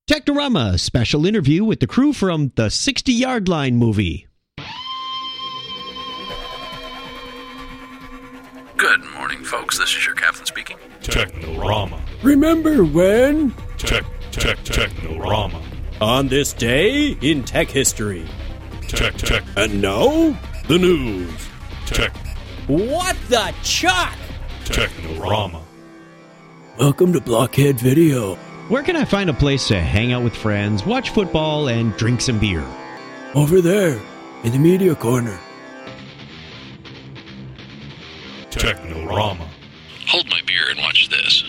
Technorama, a special interview with the crew from the 60-Yard Line movie. Good morning, folks. This is your captain speaking. Technorama. Remember when? Technorama. On this day in tech history. Tech. And now, the news. Tech. What the chuck? Technorama. Welcome to Blockhead Video. Where can I find a place to hang out with friends, watch football, and drink some beer? Over there, in the media corner. Technorama. Hold my beer and watch this.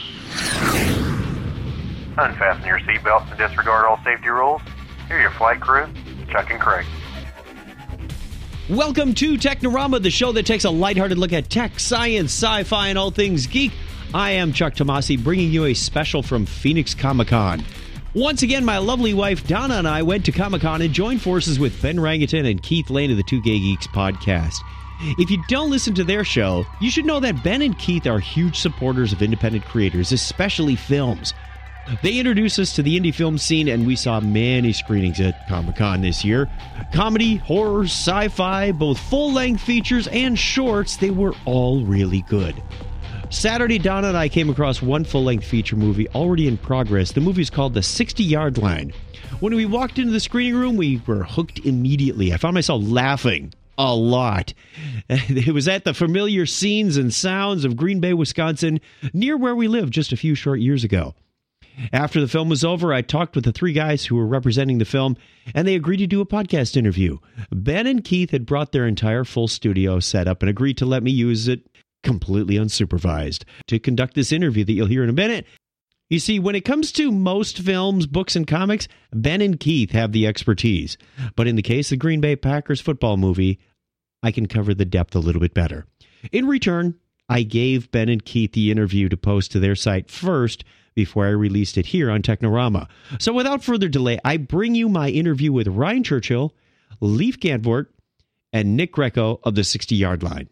Unfasten your seatbelts and disregard all safety rules. Here are your flight crew, Chuck and Craig. Welcome to Technorama, the show that takes a lighthearted look at tech, science, sci-fi, and all things geek. I am Chuck Tomasi, bringing you a special from Phoenix Comic-Con. Once again, my lovely wife Donna and I went to Comic-Con and joined forces with Ben Rangaton and Keith Lane of the Two Gay Geeks podcast. If you don't listen to their show, you should know that Ben and Keith are huge supporters of independent creators, especially films. They introduced us to the indie film scene, and we saw many screenings at Comic-Con this year. Comedy, horror, sci-fi, both full-length features and shorts, they were all really good. Saturday, Donna and I came across one full-length feature movie already in progress. The movie is called The 60-Yard Line. When we walked into the screening room, we were hooked immediately. I found myself laughing a lot. It was at the familiar scenes and sounds of Green Bay, Wisconsin, near where we lived just a few short years ago. After the film was over, I talked with the three guys who were representing the film, and they agreed to do a podcast interview. Ben and Keith had brought their entire full studio set up and agreed to let me use it completely unsupervised to conduct this interview that you'll hear in a minute. You see, when it comes to most films, books, and comics, Ben and Keith have the expertise. But in the case of the Green Bay Packers football movie, I can cover the depth a little bit better. In return, I gave Ben and Keith the interview to post to their site first before I released it here on Technorama. So without further delay, I bring you my interview with Ryan Churchill, Leif Gandvort, and Nick Greco of the 60-Yard Line.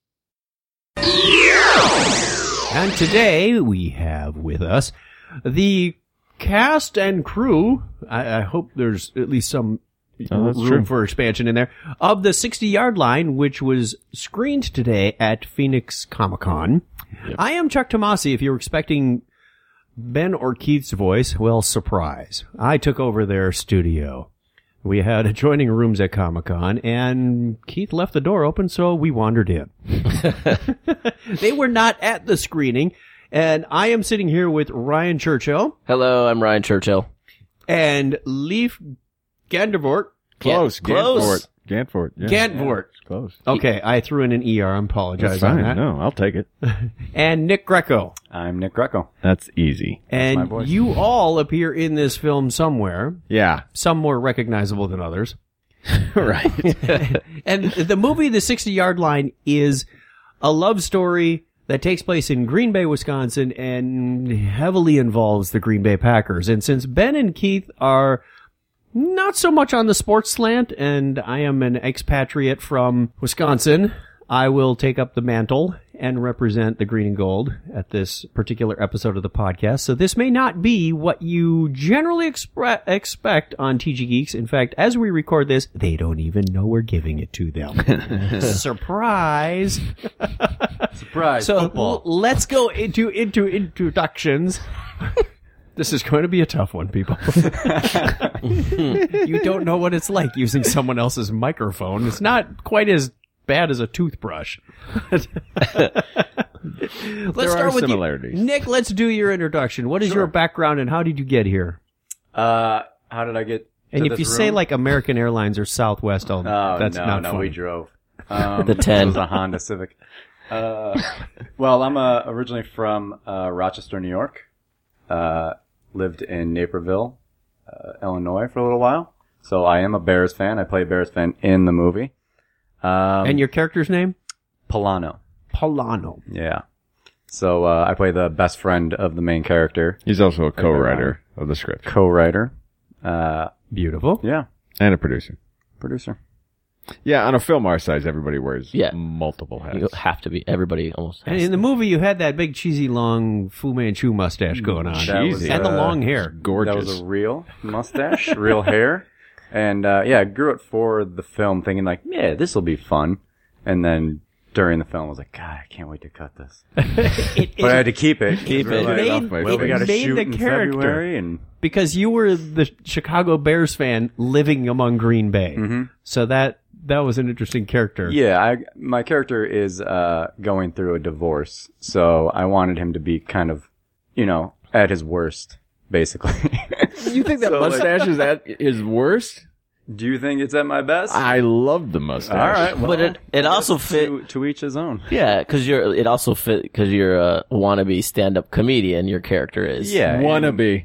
And today we have with us the cast and crew. I hope there's at least some room for expansion in there, of the 60-Yard Line, which was screened today at Phoenix Comic-Con. Yep. I am Chuck Tomasi. If you were expecting Ben or Keith's voice, well, surprise. I took over their studio. We had adjoining rooms at Comic-Con, and Keith left the door open, so we wandered in. They were not at the screening, and I am sitting here with Ryan Churchill. Hello, I'm Ryan Churchill. And Leif Gandvort. Close. Close. Gandvort. Yeah. Gandvort. It's close. Okay, I threw in an ER. I apologize That's fine. on that. No, I'll take it. And Nick Greco. I'm Nick Greco. That's easy. And my voice. you all appear in this film somewhere. Yeah. Some more recognizable than others. Right. And the movie, The 60-Yard Line, is a love story that takes place in Green Bay, Wisconsin, and heavily involves the Green Bay Packers. And since Ben and Keith are not so much on the sports slant, and I am an expatriate from Wisconsin, I will take up the mantle and represent the green and gold at this particular episode of the podcast. So this may not be what you generally expect on TG Geeks. In fact, as we record this, they don't even know we're giving it to them. Surprise! Surprise. So football. let's go into introductions. This is going to be a tough one, people. You don't know what it's like using someone else's microphone. It's not quite as bad as a toothbrush. Let's start with similarities. you. Nick, let's do your introduction. What is your background and how did you get here? How did I get And to if you this say room? like American Airlines or Southwest, that's not no, funny. we drove. The 10. It was a Honda Civic. Well, I'm originally from Rochester, New York. Lived in Naperville, Illinois for a little while. So I am a Bears fan. I play a Bears fan in the movie. And your character's name? Polano. Polano. Yeah. So I play the best friend of the main character. He's also a co-writer of the script. Co-writer. Beautiful. Yeah. And a producer. Producer. Yeah, on a film our size, everybody wears Yeah. multiple hats. You have to be. Everybody almost And has. in the movie, you had that big cheesy long Fu Manchu mustache going on, That was, and the long hair. Gorgeous. That was a real mustache, real hair. And, I grew it for the film thinking like, yeah, this will be fun. And then during the film, I was like, God, I can't wait to cut this. But I had to keep it. Keep it. Like, Made- well, we it got to made shoot the in character. February. And Because you were the Chicago Bears fan living among Green Bay. Mm-hmm. So that was an interesting character. yeah, my character is going through a divorce. So I wanted him to be kind of, at his worst, basically. You think that mustache is at his worst? Do you think it's at my best? I love the mustache. All right. Well, But it also fit. to each his own. Yeah, because it also fit because you're a wannabe stand-up comedian. Your character is. Yeah. Wannabe.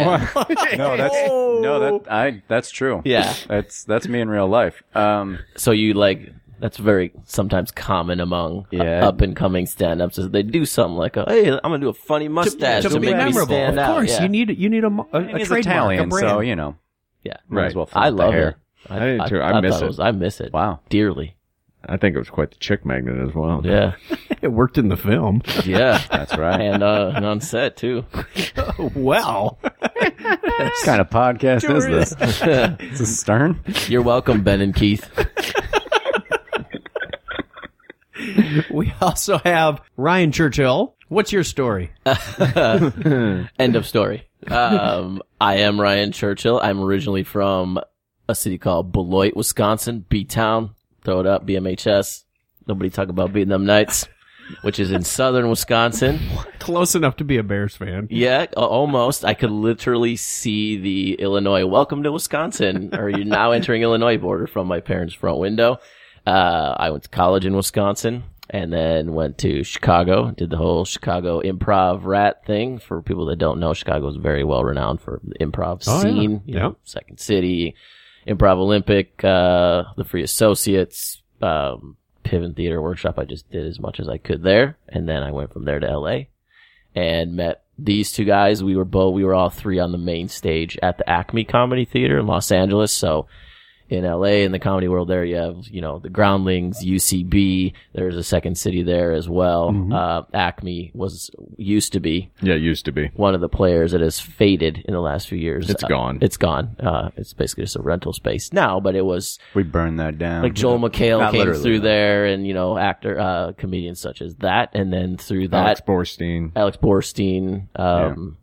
Yeah. That's true. Yeah. That's me in real life. So you that's very sometimes common among Yeah. up and coming stand-ups is they do something like, hey, I'm gonna do a funny mustache to be make me memorable. stand Of out. course, Yeah. you need a and he's trademark, Italian, a brand. so Yeah. might as well. I flip the love hair. it. I do too. I miss thought it. I miss it. Wow. Dearly. I think it was quite the chick magnet as well. Yeah. It worked in the film. Yeah. That's right. And on set too. Well, What kind of podcast is this? Is this Stern? You're welcome, Ben and Keith. we also have Ryan Churchill. What's your story? End of story. I am Ryan Churchill. I'm originally from a city called Beloit, Wisconsin. B-Town. Throw it up, BMHS. Nobody talk about beating them Knights, which is in southern Wisconsin. Close enough to be a Bears fan. Yeah, almost. I could literally see the Illinois welcome to Wisconsin, or you're now entering Illinois border from my parents' front window. I went to college in Wisconsin and then went to Chicago, did the whole Chicago improv rat thing. For people that don't know, Chicago is very well renowned for the improv scene. Yeah. You know, Second City, Improv Olympic, the Free Associates, Piven Theater Workshop. I just did as much as I could there. And then I went from there to LA and met these two guys. We were all three on the main stage at the Acme Comedy Theater in Los Angeles. So in LA, in the comedy world there, you have, the Groundlings, UCB. There's a Second City there as well. Acme used to be one of the players that has faded in the last few years. It's gone. It's gone. It's basically just a rental space now, but it was We burned that down. like Joel McHale Not came literally, through no. there and, comedians such as that. And then through that, Alex Borstein. Adam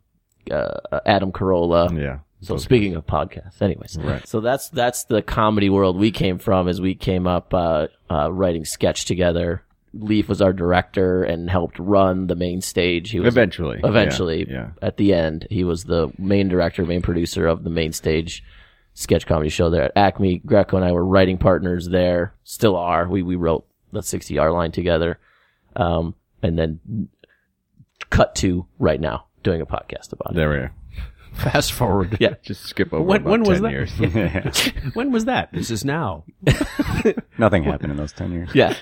Carolla. Yeah. So speaking of podcasts, anyways, Right. So that's the comedy world we came from as we came up, writing sketch together. Leaf was our director and helped run the main stage. He was Eventually. Yeah. at the end, he was the main director, main producer of the main stage sketch comedy show there at Acme. Greco and I were writing partners there, still are. We wrote the 60R line together. And then cut to right now doing a podcast about it. There we are. Fast forward. Yeah. Just skip over When about was 10 that? years. When was that? This is now. Nothing happened in those 10 years. Yeah.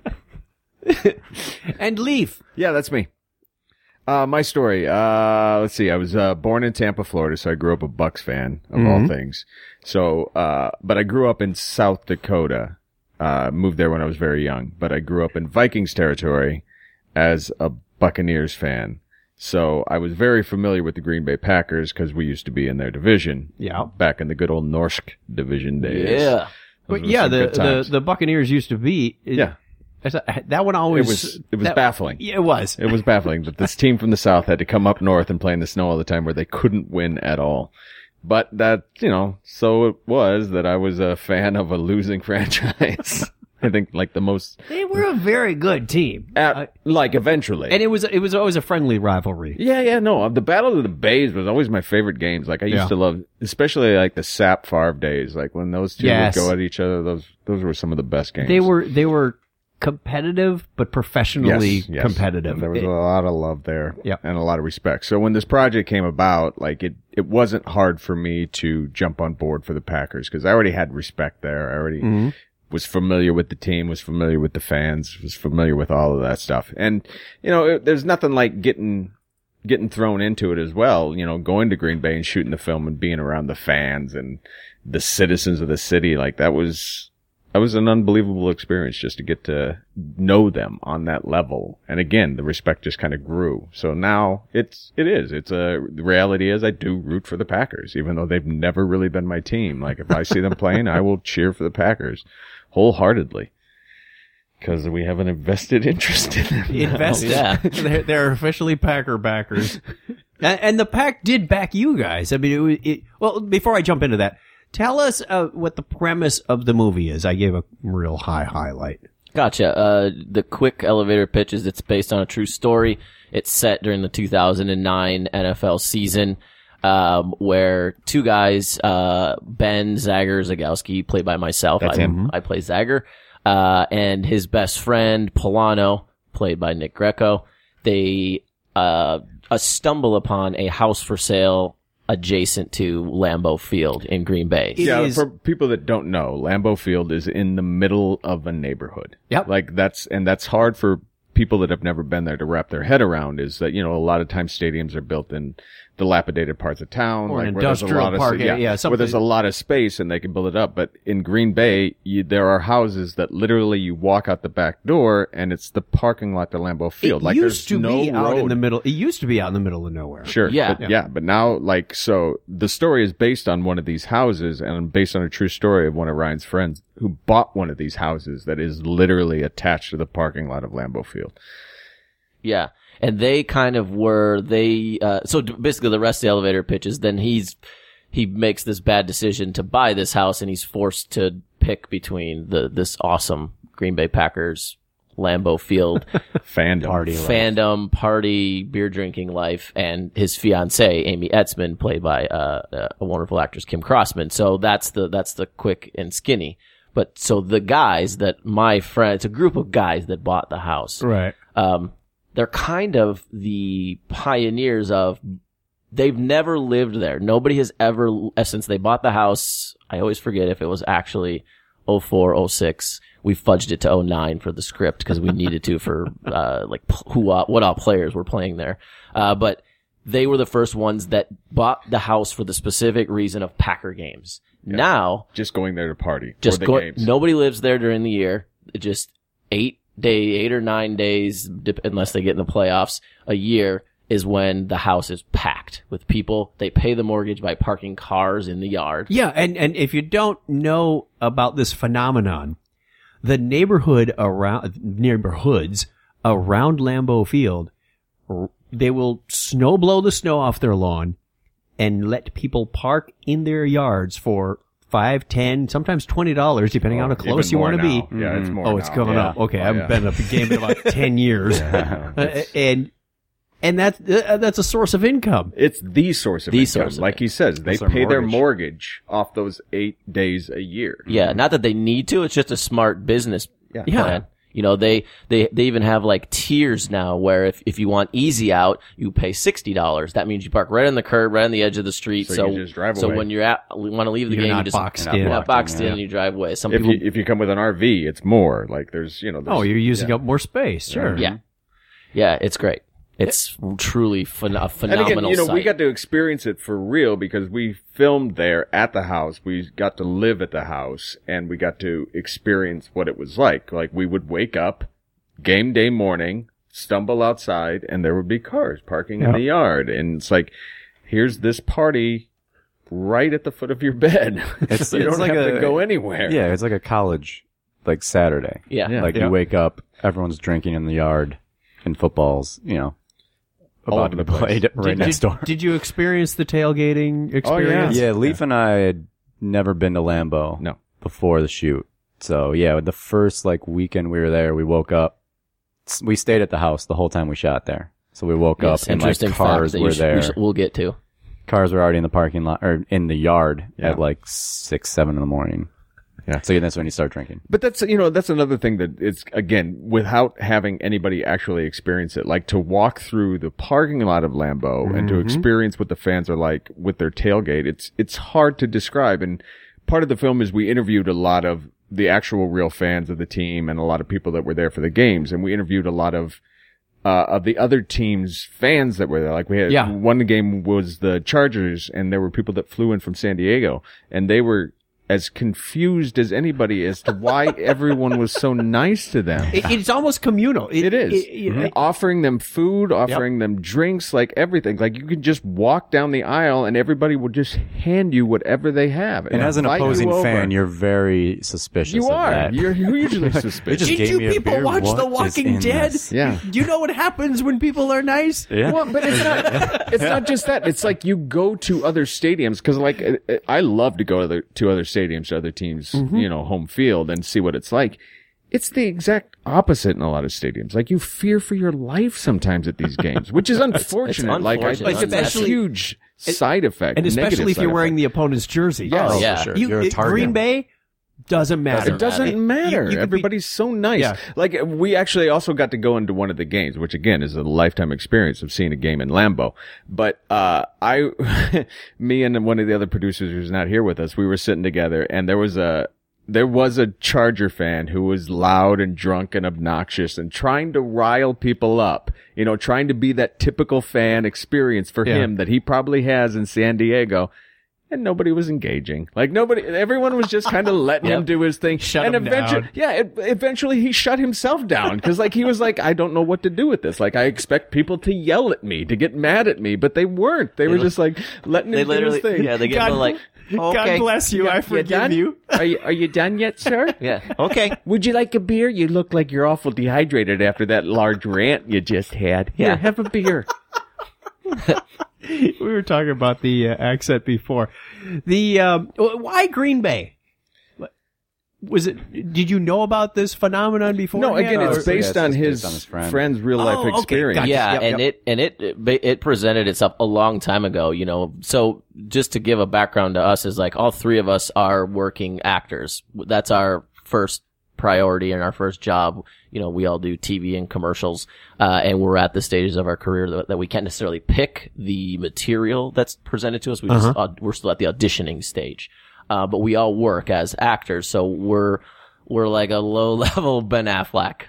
And Leaf. Yeah, that's me. My story. Let's see. I was born in Tampa, Florida, so I grew up a Bucks fan of all things. So, but I grew up in South Dakota. Moved there when I was very young, but I grew up in Vikings territory as a Buccaneers fan. So I was very familiar with the Green Bay Packers because we used to be in their division. Yeah. Back in the good old Norsk division days. Yeah. But were yeah, some good times. the Buccaneers used to be. Yeah. That one always. It was baffling. Yeah, it was. It was baffling that this team from the South had to come up north and play in the snow all the time where they couldn't win at all. But that, so it was that I was a fan of a losing franchise. I think like the most, They were a very good team. eventually. And it was always a friendly rivalry. Yeah, no. The Battle of the Bays was always my favorite games. Like I used to love, especially like the Sap Favre days. Like when those two Yes. would go at each other, those were some of the best games. They were competitive, but professionally Yes. competitive. There was a lot of love there Yep. and a lot of respect. So when this project came about, like it wasn't hard for me to jump on board for the Packers because I already had respect there. I already was familiar with the team, was familiar with the fans, was familiar with all of that stuff. And, there's nothing like getting thrown into it as well, going to Green Bay and shooting the film and being around the fans and the citizens of the city. Like that was an unbelievable experience just to get to know them on that level. And again, the respect just kind of grew. So now the reality is I do root for the Packers, even though they've never really been my team. Like if I see them playing, I will cheer for the Packers wholeheartedly. Because we have an invested interest in them. Invested. Yeah. They're officially Packer backers. And the Pack did back you guys. I mean, well, before I jump into that, tell us what the premise of the movie is. I gave a real highlight. Gotcha. The quick elevator pitch is it's based on a true story. It's set during the 2009 NFL season, where two guys, Ben Zagorowski, played by myself. That's him. I play Zager. And his best friend, Polano, played by Nick Greco. They, stumble upon a house for sale adjacent to Lambeau Field in Green Bay. For people that don't know, Lambeau Field is in the middle of a neighborhood. Yep. Like that's hard for people that have never been there to wrap their head around, is that, a lot of times stadiums are built in dilapidated parts of town, or like an where there's a industrial lot of park, where there's a lot of space and they can build it up. But in Green Bay, there are houses that literally you walk out the back door and it's the parking lot to Lambeau Field. It used to be out in the middle. It used to be out in the middle of nowhere. Sure. Yeah. But now, so the story is based on one of these houses and based on a true story of one of Ryan's friends who bought one of these houses that is literally attached to the parking lot of Lambeau Field. Yeah. And they kind of were, so basically the rest of the elevator pitch is then he makes this bad decision to buy this house and he's forced to pick between this awesome Green Bay Packers Lambeau Field fandom, party, beer drinking life, and his fiancée, Amy Etzman, played by, a wonderful actress, Kim Crossman. So that's the quick and skinny. But so the guys that my friend, it's a group of guys that bought the house. Right. They're kind of the pioneers of, they've never lived there. Nobody has ever, since they bought the house, I always forget if it was actually 04, 06. We fudged it to 09 for the script because we needed to for, what all players were playing there. But they were the first ones that bought the house for the specific reason of Packer games. Yeah. Now, just going there to party. Games. Nobody lives there during the year. Just 8 or 9 days, unless they get in the playoffs, a year is when the house is packed with people. They pay the mortgage by parking cars in the yard. Yeah, and if you don't know about this phenomenon, the neighborhoods around Lambeau Field, they will blow the snow off their lawn and let people park in their yards for $5, $10, sometimes $20, depending on how close you want to be. Yeah, it's more. Oh, it's going up. Okay, I haven't been at the game in about 10 years, and that's a source of income. It's the source of income. Like he says, they pay their mortgage off those 8 days a year. Yeah, not that they need to. It's just a smart business plan. They even have like tiers now where if you want easy out, you pay $60. That means you park right on the curb, right on the edge of the street. So you just drive away. So when you want to leave the game, you're you just boxed in. You're not boxed in and you drive away. Some people, if you come with an RV, it's more like there's you're using up more space. Sure. Yeah, it's great. It's truly a phenomenal and again, sight. we got to experience it for real because we filmed there at the house. We got to live at the house and we got to experience what it was like. Like we would wake up game day morning, stumble outside, and there would be cars parking in the yard. And it's like, here's this party right at the foot of your bed. You don't have to go anywhere. Yeah, it's like a college, Saturday. Yeah. You wake up, everyone's drinking in the yard, and football's, about to be played right next door. Did you experience the tailgating experience? Yeah, Leaf and I had never been to Lambeau before the shoot. So, the first, weekend we were there, we woke up. We stayed at the house the whole time we shot there. So we woke up and, cars were there. We'll get to. Cars were already in the parking lot, or in the yard at 6, 7 in the morning. Yeah. So that's when you start drinking. But that's another thing that it's, again, without having anybody actually experience it, like to walk through the parking lot of Lambeau and to experience what the fans are like with their tailgate, it's hard to describe. And part of the film is we interviewed a lot of the actual real fans of the team and a lot of people that were there for the games. And we interviewed a lot of the other team's fans that were there. Like we had one game was the Chargers and there were people that flew in from San Diego and they were as confused as anybody as to why everyone was so nice to them. It's almost communal. It is. Offering them food, offering them drinks, like everything. Like you could just walk down the aisle and everybody will just hand you whatever they have. And as an invite opposing you over. fan, you're very suspicious You of are. that. You're usually suspicious. Just Did gave you me a people beer. watch What The is Walking in Dead? this? Yeah. Do you know what happens when people are nice? Yeah. Well, but it's not just that. It's like you go to other stadiums because, like, I love to go to other stadiums, to other teams, home field and see what it's like. It's the exact opposite in a lot of stadiums. Like, you fear for your life sometimes at these games, which is unfortunate. It's Like, I unfortunate. think that's a Especially- huge side effect. And especially if you're wearing the opponent's jersey. Yes. Oh, yeah. for sure. You, You're a target. Green Bay doesn't matter. It doesn't matter. You could Everybody's so nice. Yeah. Like, we actually also got to go into one of the games, which again is a lifetime experience of seeing a game in Lambeau. But, me and one of the other producers who's not here with us, we were sitting together and there was a Charger fan who was loud and drunk and obnoxious and trying to rile people up, trying to be that typical fan experience for him that he probably has in San Diego. And nobody was engaging. Like everyone was just kind of letting him do his thing. Shut and him eventually, down. eventually he shut himself down because he was like, I don't know what to do with this. Like, I expect people to yell at me, to get mad at me, but they weren't. They were just like letting him do his thing. Yeah, they get like, okay. God bless you. I forgive done? you. Are you done yet, sir? Yeah. Okay. Would you like a beer? You look like you're awful dehydrated after that large rant you just had. Here, have a beer. We were talking about the accent before. Why Green Bay? Did you know about this phenomenon before? No, again, it's it's based on based his on his friend. friend's real life okay, experience. gotcha. Yeah, Yep, and it presented itself a long time ago, So just to give a background to us is like all three of us are working actors. That's our first priority and our first job. We all do TV and commercials, and we're at the stages of our career that we can't necessarily pick the material that's presented to us. We're still at the auditioning stage. But we all work as actors, so we're like a low-level Ben Affleck.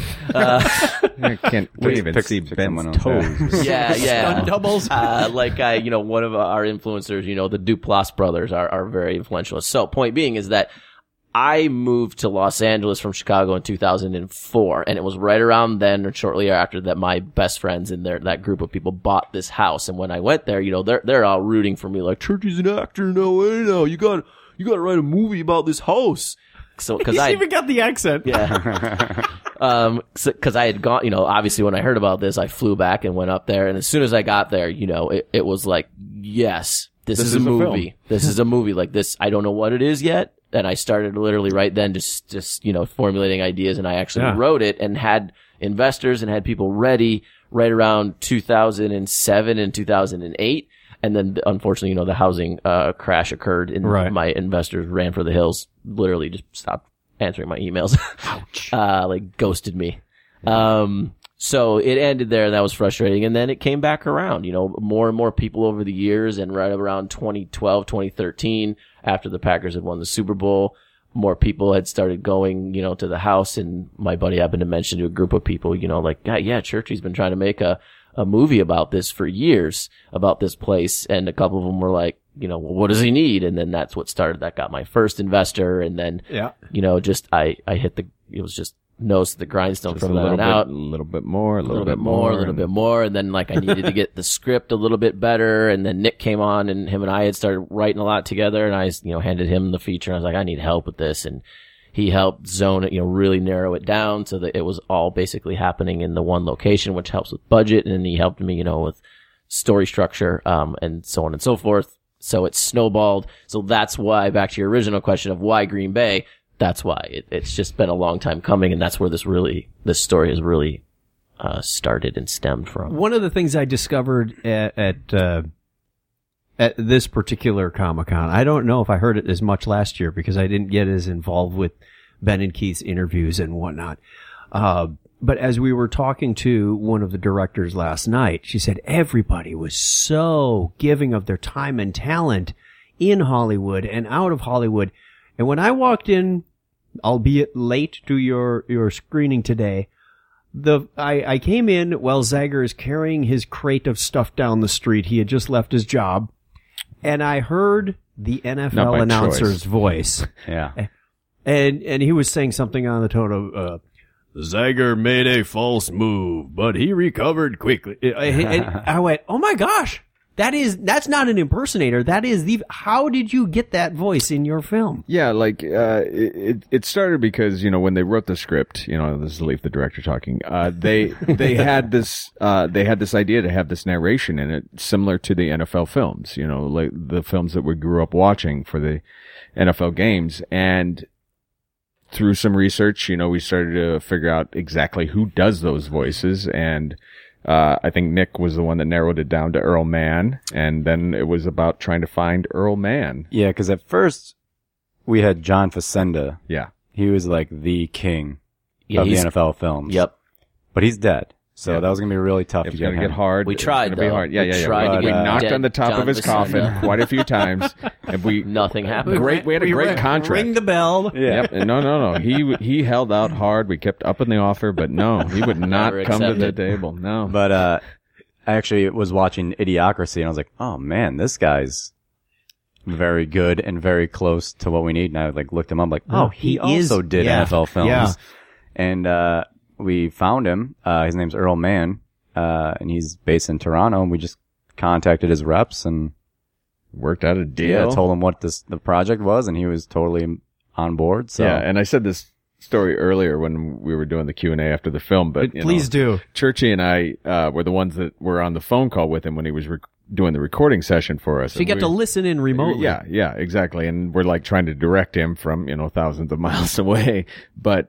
I can't even see Ben's toes. Yeah. Stunt doubles. One of our influencers, the Duplass brothers are very influential. So point being is that I moved to Los Angeles from Chicago in 2004, and it was right around then or shortly after that my best friends and that group of people bought this house. And when I went there, they're all rooting for me like, Churchy's an actor in LA now. You got to write a movie about this house. So, cause He's even got the accent. Yeah. Cause I had gone, obviously when I heard about this, I flew back and went up there. And as soon as I got there, it was like, yes, this is a movie. This is a movie like this. I don't know what it is yet. And I started literally right then just formulating ideas, and I actually wrote it and had investors and had people ready right around 2007 and 2008. And then unfortunately, the housing crash occurred and my investors ran for the hills, literally just stopped answering my emails. Ouch. Ghosted me. So it ended there, and that was frustrating. And then it came back around, more and more people over the years, and right around 2012, 2013, after the Packers had won the Super Bowl, more people had started going, to the house, and my buddy happened to mention to a group of people, Churchy's been trying to make a movie about this for years, about this place, and a couple of them were like, well, what does he need? And then that's what started, that got my first investor, and then, I hit it was just nose to the grindstone Just from that on out. A little bit more, a little bit more. And then I needed to get the script a little bit better. And then Nick came on, and him and I had started writing a lot together, and I, handed him the feature. And I was like, I need help with this. And he helped zone it, really narrow it down so that it was all basically happening in the one location, which helps with budget. And then he helped me, with story structure, and so on and so forth. So it snowballed. So that's why, back to your original question of why Green Bay, that's why it's just been a long time coming, and that's where this story has really started and stemmed from. One of the things I discovered at this particular Comic-Con, I don't know if I heard it as much last year because I didn't get as involved with Ben and Keith's interviews and whatnot. But as we were talking to one of the directors last night, she said everybody was so giving of their time and talent in Hollywood and out of Hollywood. And when I walked in, albeit late to your screening today, I came in while Zager is carrying his crate of stuff down the street. He had just left his job. and I heard the Not NFL by announcer's choice. voice, Yeah. and he was saying something on the tone of, Zager made a false move, but he recovered quickly. and I went, oh my gosh, that's not an impersonator. That is how did you get that voice in your film? Yeah, like it started because when they wrote the script, this is Leif, the director, talking. They had this idea to have this narration in it, similar to the NFL films. Like the films that we grew up watching for the NFL games, and through some research, we started to figure out exactly who does those voices, and I think Nick was the one that narrowed it down to Earl Mann, and then it was about trying to find Earl Mann. Yeah, because at first we had John Facenda. Yeah. He was like the king Yeah, of the he's- NFL films. Yep. But he's dead. So Yeah. that was going to be really tough It's to going get to him. get hard. We It's tried, gonna be though. hard. Yeah, We yeah, yeah. tried to We get knocked dead on the top John of his coffin Facenda. quite a few times, and we Nothing happened. Great. We had a great contract. Ring the bell. Yeah. Yep. No. He held out hard. We kept upping the offer, but no, he would not Never come to the accepted. table. No. But I actually was watching Idiocracy, and I was like, oh man, this guy's very good and very close to what we need. And I looked him up, like, oh, he also did NFL films. Yeah. And we found him. His name's Earl Mann, and he's based in Toronto. And we just contacted his reps and Worked out a deal. told him what the project was, and he was totally on board. So Yeah, and I said this story earlier when we were doing the Q&A after the film, but Please do. Churchy and I were the ones that were on the phone call with him when he was doing the recording session for us. So you get to listen in remotely. Yeah, exactly. And we're like trying to direct him from, thousands of miles away. But,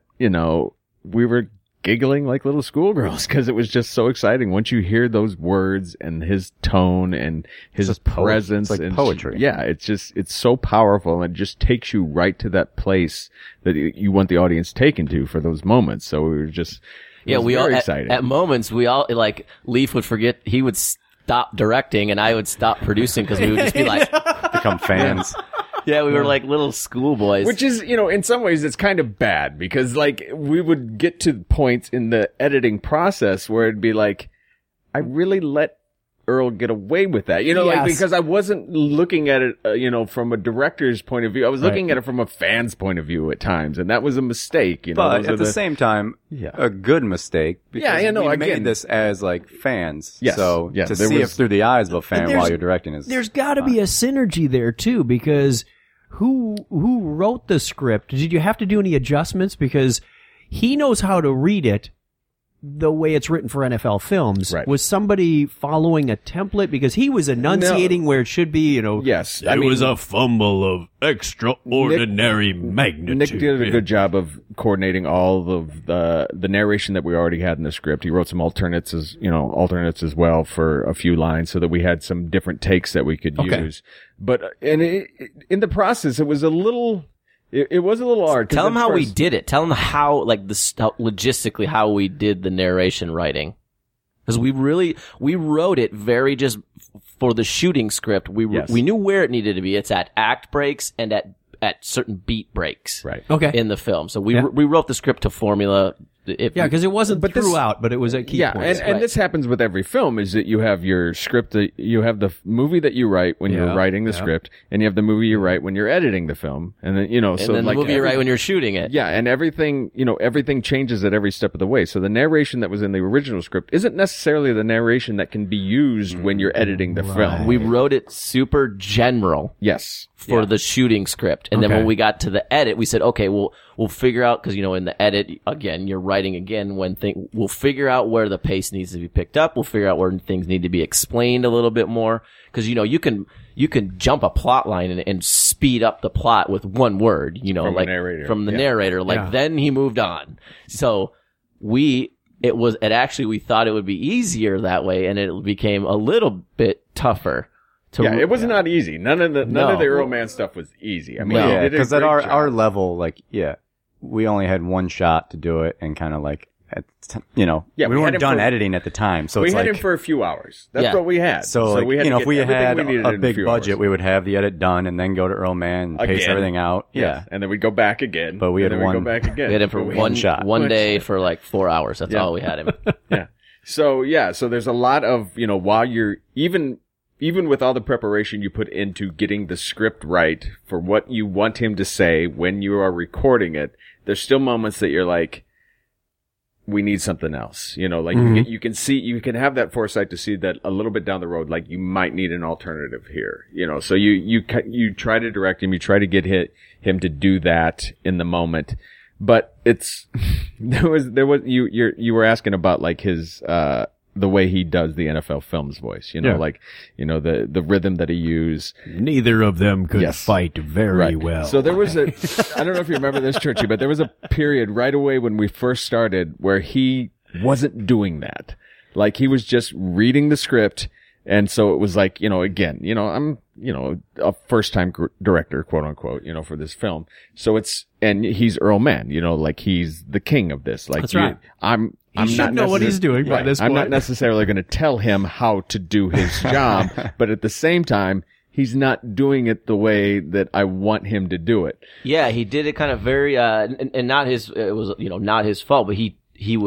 we were giggling like little schoolgirls because it was just so exciting. Once you hear those words and his tone and his just presence. it's like and poetry. Yeah, it's so powerful, and it just takes you right to that place that you want the audience taken to for those moments. So we were just, it was we all very at, exciting. at moments we all Leif would forget, he would stop directing and I would stop producing because we would just be like, become fans. yeah, we were like little schoolboys. Which is, in some ways it's kind of bad because we would get to points in the editing process where it'd be like, I really let Earl get away with that, Yes. because I wasn't looking at it, from a director's point of view. I was looking at it from a fan's point of view at times, and that was a mistake, But Those are at the same time, a good mistake. Yeah, Because we again. made this as fans. Yes, So yes, to there see it was- through the eyes of a fan there's- while you're directing is There's got to be a synergy there too, because who wrote the script? Did you have to do any adjustments? Because he knows how to read it the way it's written for NFL films. Right. Was somebody following a template? Because he was enunciating where it should be, Yes. It was a fumble of extraordinary magnitude. Nick did a good job of coordinating all of the narration that we already had in the script. He wrote some alternates as well for a few lines so that we had some different takes that we could use. But, in the process, it was a little, it was a little hard. 'cause Tell them at how we first- did it. Tell them how, logistically how we did the narration writing. Because we wrote it very just for the shooting script. We knew where it needed to be. It's at act breaks and at certain beat breaks. Right. Okay. In the film. So we wrote the script to formula. because it wasn't throughout, but it was at key points. And this happens with every film is that you have your script, you have the movie that you write when you're writing the script, and you have the movie you write when you're editing the film. And then, and so then like the movie you write when you're shooting it. Yeah, and everything changes at every step of the way. So the narration that was in the original script isn't necessarily the narration that can be used when you're editing the film. We wrote it super general. Yes. For the shooting script. And then Okay. when we got to the edit, we said, okay, we'll figure out, cause in the edit, again, you're writing again we'll figure out where the pace needs to be picked up. We'll figure out where things need to be explained a little bit more. Cause you can jump a plot line and speed up the plot with one word, From the narrator. from the narrator. Then he moved on. So we thought it would be easier that way, and it became a little bit tougher. It was not easy. None of the Earl Man stuff was easy. I mean, No. he Yeah, did a because at great our job. level, we only had one shot to do it, and kind of we had weren't him done for- editing at the time. So we it's had like, him for a few hours. That's Yeah. what we had. so we had to if get we everything had we needed a in big few budget, hours. we would have the edit done and then go to Earl Man and pace Again. everything out. Yes. Yeah. And then we'd go back again. But we and had then we'd one- go back again. We had him for one shot. one day for 4 hours. That's Yeah. all we had him. Yeah. So there's a lot of, while you're even even with all the preparation you put into getting the script right for what you want him to say when you are recording it, there's still moments that you're like, we need something else. You know, like you can have that foresight to see that a little bit down the road, like you might need an alternative here. You know, so you try to direct him, you try to get him to do that in the moment. But it's, you were asking about like his, the way he does the NFL Films voice, you know, like, you know, the rhythm that he used. Neither of them could fight very well. So there was I don't know if you remember this, Churchy, but there was a period right away when we first started where he wasn't doing that. Like he was just reading the script. And so it was like, you know, again, you know, I'm, you know, a first time director, quote unquote, you know, for this film. So and he's Earl Mann, you know, like he's the king of this. Like, that's right. He should know what he's doing by this point. I'm not necessarily going to tell him how to do his job, but at the same time, he's not doing it the way that I want him to do it. Yeah, he did it kind of very, and not it was, you know, not his fault, but he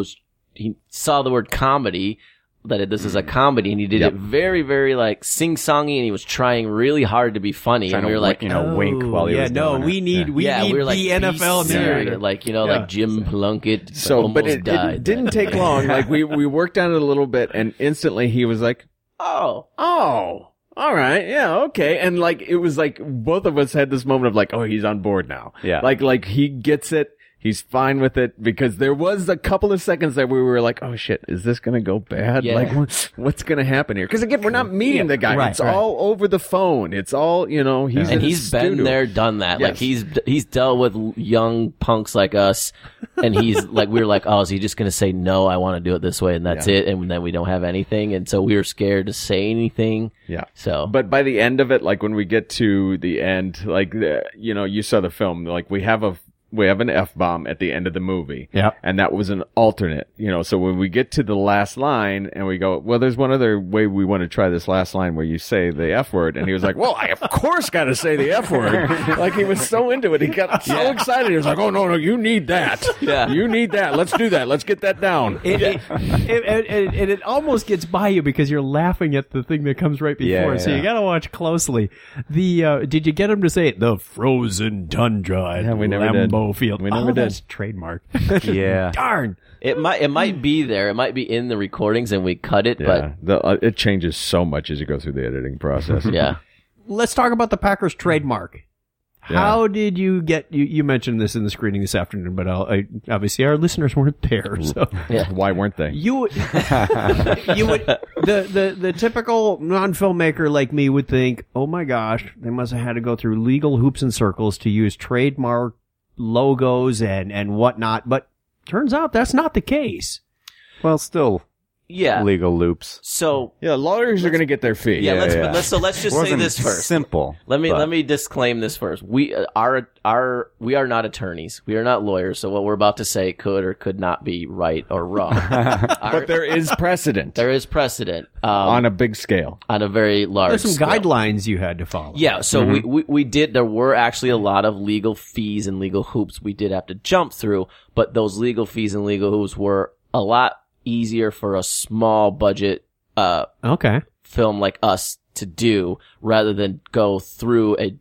saw the word comedy, that this is a comedy, and he did it very, very like sing-songy, and he was trying really hard to be funny, and we were like, you know, wink while he was doing it. we need we were like, the NFL narrator. Like, you know, like Jim Plunkett but it didn't take long. Like we worked on it a little bit, and instantly he was like, oh, all right, yeah, okay. And like, it was like, both of us had this moment of like, oh, he's on board now. Yeah. Like he gets it. He's fine with it, because there was a couple of seconds that we were like, oh shit, is this going to go bad? Yeah. Like, what's going to happen here? Because again, we're not meeting the guy. It's all over the phone. It's all, you know, he's been there, done that. Yes. Like he's dealt with young punks like us, and he's like, we were like, oh, is he just going to say, no, I want to do it this way, and that's it? And then we don't have anything. And so we were scared to say anything. Yeah. So, but by the end of it, like when we get to the end, like, you know, you saw the film, like we have an F-bomb at the end of the movie. Yeah. And that was an alternate, you know, so when we get to the last line and we go, well, there's one other way we want to try this last line where you say the F word. And he was like, well, I of course got to say the F word. Like he was so into it. He got so excited. He was like, oh, no, you need that. Yeah. You need that. Let's do that. Let's get that down. It almost gets by you because you're laughing at the thing that comes right before. So you got to watch closely. Did you get him to say it? The frozen tundra at we never did. Field. We never did. That's trademark. Yeah. Darn. it might be there. It might be in the recordings, and we cut it, but it changes so much as you go through the editing process. yeah. Let's talk about the Packers trademark. Yeah. How did you get, you mentioned this in the screening this afternoon, but obviously our listeners weren't there, so. Yeah. Why weren't they? You would, the typical non-filmmaker like me would think, oh my gosh, they must have had to go through legal hoops and circles to use trademark logos and whatnot, but turns out that's not the case. Well, still legal loops. So lawyers are going to get their fee. Let's just say this first. Simple. Let me disclaim this first. We are not attorneys. We are not lawyers. So what we're about to say could or could not be right or wrong. But there is precedent. There is precedent on a big scale, on a very large. There's some scale. guidelines you had to follow. Yeah. So we did. There were actually a lot of legal fees and legal hoops we did have to jump through, but those legal fees and legal hoops were a lot easier for a small budget film like us to do, rather than go through a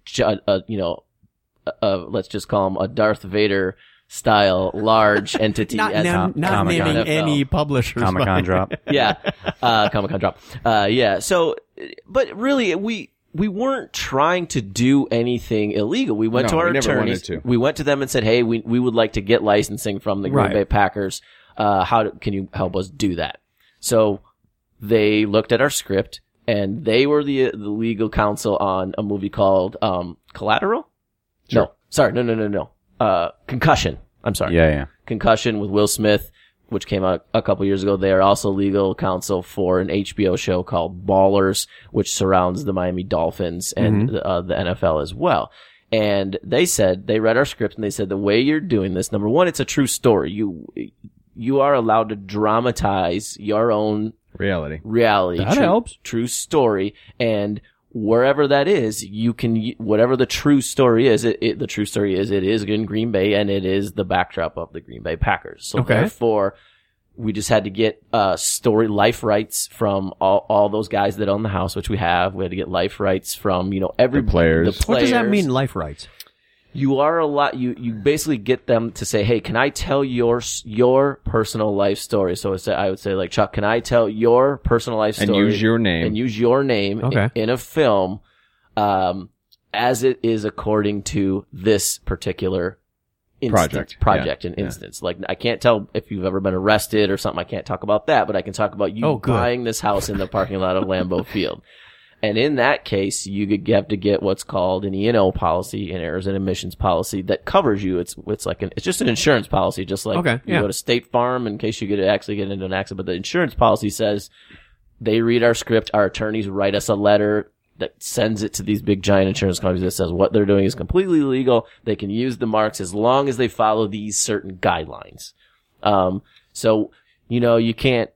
let's just call him a Darth Vader style large entity. Not naming any publishers. Comic-Con drop. Yeah. Comic-Con drop. Yeah. So, but really we weren't trying to do anything illegal. We went to our attorneys. We went to them and said, hey, we would like to get licensing from the Green Bay Packers. Can you help us do that? So they looked at our script, and they were the legal counsel on a movie called Collateral. Sure. No, sorry, no. Concussion. I'm sorry. Yeah. Concussion with Will Smith, which came out a couple years ago. They are also legal counsel for an HBO show called Ballers, which surrounds the Miami Dolphins and the NFL as well. And they read our script, and they said, the way you're doing this, number one, it's a true story. You are allowed to dramatize your own reality. That helps. True story. And wherever that is, you can, whatever the true story is, the true story is, it is in Green Bay, and it is the backdrop of the Green Bay Packers. So therefore, we just had to get life rights from all those guys that own the house, which we have. We had to get life rights from every The players. What does that mean, life rights? You are you basically get them to say, hey, can I tell your personal life story? So I would say, like, Chuck, can I tell your personal life story? And use your name. And use your name Okay. in a film, as it is according to this particular project and instance. Like, I can't tell if you've ever been arrested or something. I can't talk about that, but I can talk about you buying this house in the parking lot of Lambeau Field. And in that case, you have to get what's called an E&O policy, an errors and omissions policy that covers you. It's just an insurance policy, just like you go to State Farm in case you actually get into an accident. But the insurance policy says they read our script, our attorneys write us a letter that sends it to these big giant insurance companies that says what they're doing is completely legal. They can use the marks as long as they follow these certain guidelines. So, you can't,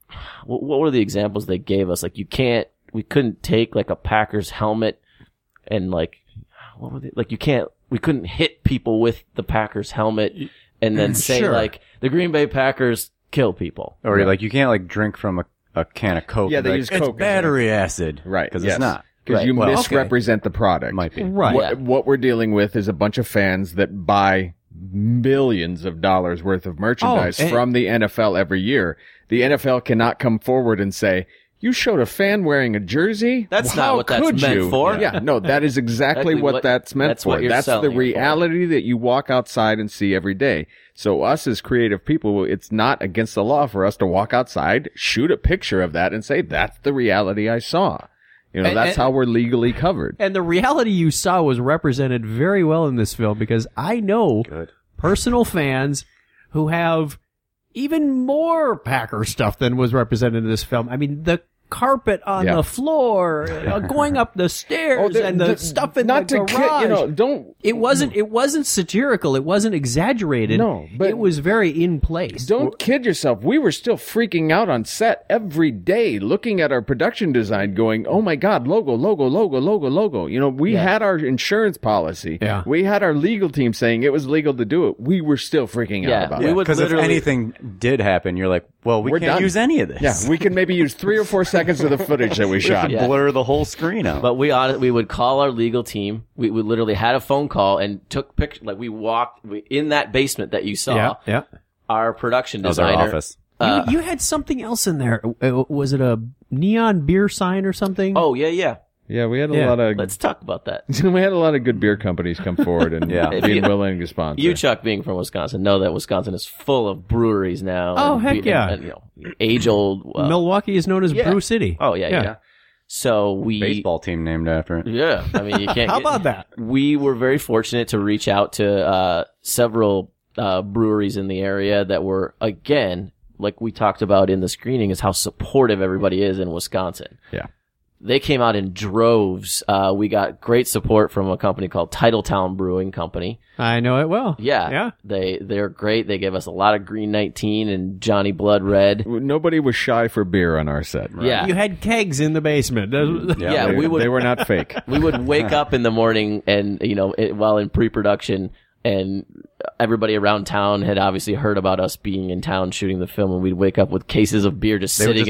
what were the examples they gave us? Like, we couldn't take like a Packers helmet and like, what were they? Like, we couldn't hit people with the Packers helmet and then say like the Green Bay Packers kill people. Or like, you can't like drink from a can of Coke. Yeah, they like, use it's Coke. battery acid. Right. Because yes. it's not. Because you Well, misrepresent the product. Might be. Right. What we're dealing with is a bunch of fans that buy millions of dollars worth of merchandise from the NFL every year. The NFL cannot come forward and say, you showed a fan wearing a jersey? That's How not what that's could meant you? for. Yeah, no, that is exactly what that's meant that's for. what you're That's the selling it for. reality that you walk outside and see every day. So us as creative people, it's not against the law for us to walk outside, shoot a picture of that and say, that's the reality I saw. That's how we're legally covered. And the reality you saw was represented very well in this film because I know personal fans who have even more Packer stuff than was represented in this film. I mean, the carpet on the floor, going up the stairs, and the stuff in the garage. It wasn't satirical. It wasn't exaggerated. No, but it was very in place. Don't kid yourself. We were still freaking out on set every day, looking at our production design, going, "Oh my God, logo, logo, logo, logo, logo." We had our insurance policy. Yeah. We had our legal team saying it was legal to do it. We were still freaking out about it. Because if anything did happen, you're like, well, we We're can't done. use any of this. Yeah, we can maybe use 3 or 4 seconds of the footage that we shot. Blur the whole screen out. But we would call our legal team. We literally had a phone call and took pictures. Like, we walked in that basement that you saw. Yeah. Our production That was designer. our office. You had something else in there. Was it a neon beer sign or something? Oh, yeah. Yeah, we had a lot of Let's talk about that. we had a lot of good beer companies come forward and being willing to sponsor. You, Chuck, being from Wisconsin, know that Wisconsin is full of breweries now. Oh, heck yeah. And, age-old. Milwaukee is known as Brew City. Oh, yeah. So we... Baseball team named after it. Yeah. I mean, you can't... How about that? We were very fortunate to reach out to several breweries in the area that were, again, like we talked about in the screening, is how supportive everybody is in Wisconsin. Yeah. They came out in droves. We got great support from a company called Titletown Brewing Company. I know it well. Yeah. They're great. They gave us a lot of Green 19 and Johnny Blood Red. Nobody was shy for beer on our set. Right? Yeah. You had kegs in the basement. Yeah, they were not fake. We would wake up in the morning and, while in pre-production, and everybody around town had obviously heard about us being in town shooting the film, and we'd wake up with cases of beer sitting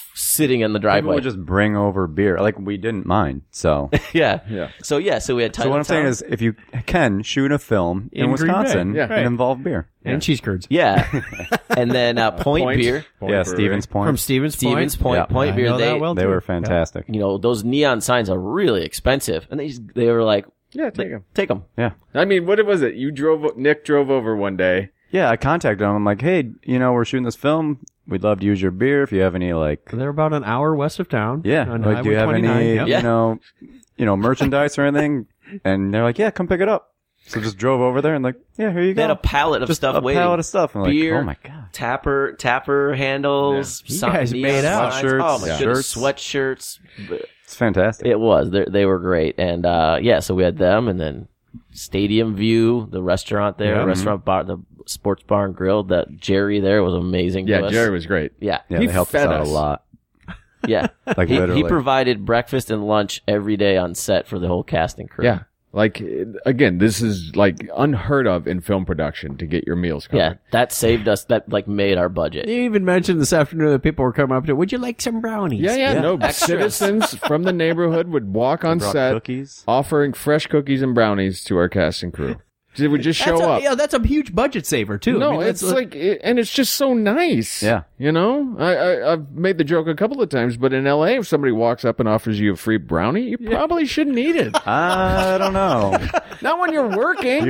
in the driveway. People would just bring over beer. Like, we didn't mind. So yeah. So we had So what I'm Titletown. saying is, if you can shoot a film in In Green Wisconsin, Bay. Yeah. and involve beer. And cheese curds. Yeah. And then Point Beer. Yeah, Stevens Point. From Stevens Stevens Point. Yeah. Point I Beer. know that well, They too. were fantastic. Those neon signs are really expensive. And they were like, Yeah, take them. take them. Yeah. I mean, what was it? Nick drove over one day. Yeah, I contacted them. I'm like, hey, we're shooting this film. We'd love to use your beer if you have any, like... They're about an hour west of town. Yeah. on Like, do you Highway have 29. any, Yep. merchandise or anything? And they're like, yeah, come pick it up. So just drove over there and like, yeah, here you They go. had a pallet of Just stuff a waiting. pallet of stuff. And Beer, like, oh my God. Tapper handles. You some guys neon made out. signs. Sweatshirts, Oh my goodness, shirts. sweatshirts. It's fantastic. It was. They were great. And, so we had them, and then Stadium View, the restaurant there, restaurant bar, the sports bar and grill. That Jerry there was amazing. Yeah, to us. Jerry was great. Yeah. Yeah, He they helped us fed out us. a lot. Yeah. Like, he literally. provided breakfast and lunch every day on set for the whole cast and crew. Yeah. Like, again, this is like unheard of in film production to get your meals covered. Yeah, that saved us. That like made our budget. You even mentioned this afternoon that people were coming up to, would you like some brownies? Yeah. No, Extras. citizens from the neighborhood would walk on Brought set cookies. offering fresh cookies and brownies to our cast and crew. They would just show up. Yeah, that's a huge budget saver too. No, I mean, it's like, and it's just so nice. Yeah. You know, I've made the joke a couple of times, but in LA, if somebody walks up and offers you a free brownie, you probably shouldn't eat it. I don't know. Not when you're working.